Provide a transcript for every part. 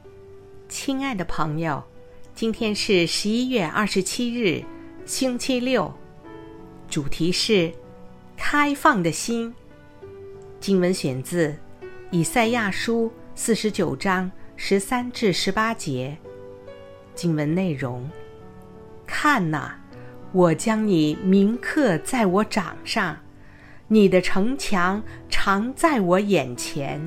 亲爱的朋友，今天是11月27日，星期六，主题是开放的心。经文选自以赛亚书49章13至18节。经文内容：看哪，我将你铭刻在我掌上，你的城墙常在我眼前。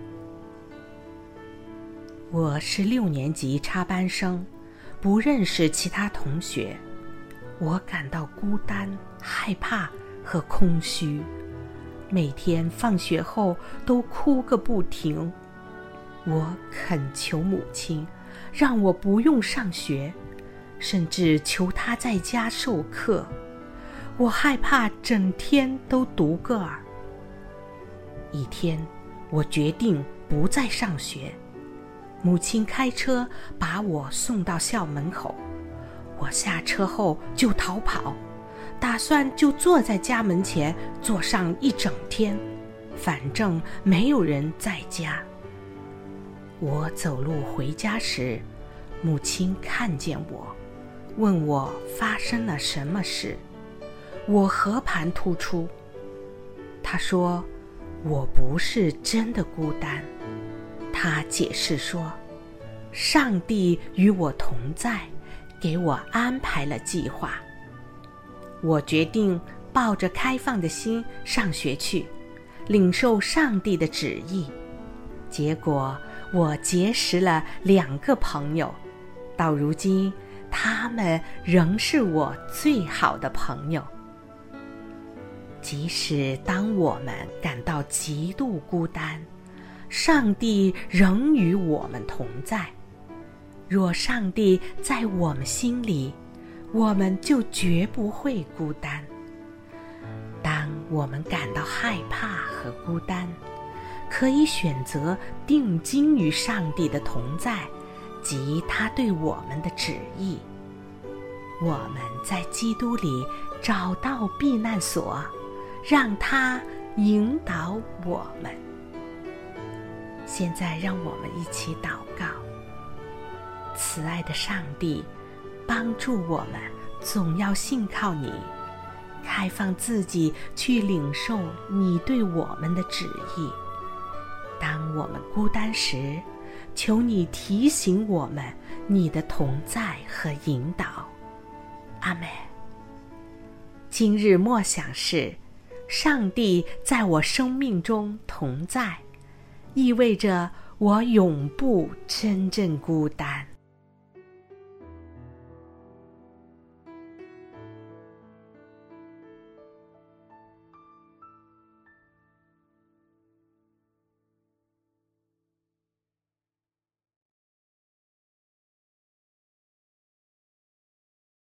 我是6年级插班生，不认识其他同学，我感到孤单、害怕和空虚，每天放学后都哭个不停。我恳求母亲让我不用上学，甚至求她在家授课。我害怕整天都独个儿。一天，我决定不再上学。母亲开车把我送到校门口，我下车后就逃跑，打算就坐在家门前坐上一整天，反正没有人在家。我走路回家时，母亲看见我，问我发生了什么事。我和盘突出，她说我不是真的孤单。她解释说，上帝与我同在，给我安排了计划。我决定抱着开放的心上学去，领受上帝的旨意。结果我结识了2个朋友，到如今他们仍是我最好的朋友。即使当我们感到极度孤单，上帝仍与我们同在。若上帝在我们心里，我们就绝不会孤单。当我们感到害怕和孤单，可以选择定睛于上帝的同在及他对我们的旨意。我们在基督里找到避难所，让他引导我们。现在让我们一起祷告。慈爱的上帝，帮助我们总要信靠你，开放自己去领受你对我们的旨意。当我们孤单时，求你提醒我们你的同在和引导。阿们。今日默想是，上帝在我生命中同在，意味着我永不真正孤单。